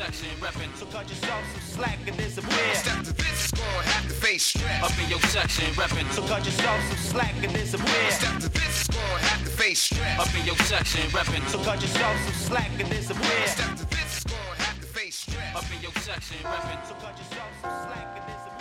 section reppin'. So cut yourself some slack and disappear. Step to this, score, have to face stress. Up in your section reppin'. So cut yourself some slack and disappear. Step to this, score, have to face stress. Up in your section reppin'. So cut yourself some slack and disappear. Step to this, score, have to face stress. Up in your section reppin'. So cut yourself some slack and disappear.